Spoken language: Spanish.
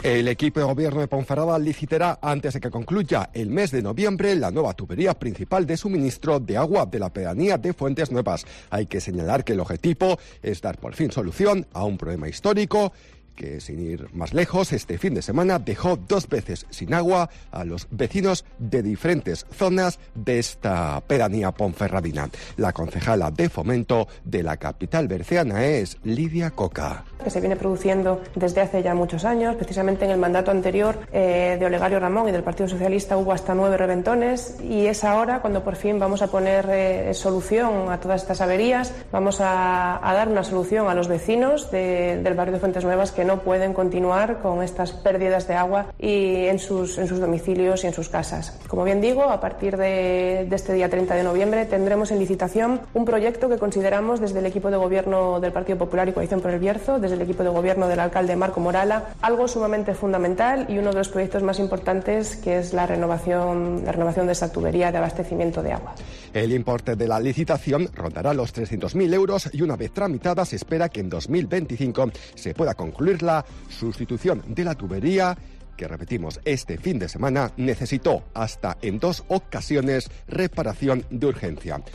El equipo de gobierno de Ponferrada licitará antes de que concluya el mes de noviembre la nueva tubería principal de suministro de agua de la pedanía de Fuentes Nuevas. Hay que señalar que el objetivo es dar por fin solución a un problema histórico que, sin ir más lejos, este fin de semana dejó 2 veces sin agua a los vecinos de diferentes zonas de esta pedanía ponferradina. La concejala de Fomento de la capital berceana es Lidia Coca. Que se viene produciendo desde hace ya muchos años. Precisamente en el mandato anterior de Olegario Ramón y del Partido Socialista hubo hasta 9 reventones, y es ahora cuando por fin vamos a poner solución a todas estas averías. Vamos a dar una solución a los vecinos del barrio de Fuentes Nuevas que no pueden continuar con estas pérdidas de agua y en sus domicilios y en sus casas. Como bien digo, a partir de este día 30 de noviembre tendremos en licitación un proyecto que consideramos desde el equipo de gobierno del Partido Popular y Coalición por el Bierzo, desde el equipo de gobierno del alcalde Marco Morala, algo sumamente fundamental y uno de los proyectos más importantes, que es la renovación de esta tubería de abastecimiento de agua. El importe de la licitación rondará los 300.000 euros y una vez tramitada se espera que en 2025 se pueda concluir la sustitución de la tubería que, repetimos, este fin de semana necesitó hasta en 2 ocasiones reparación de urgencia.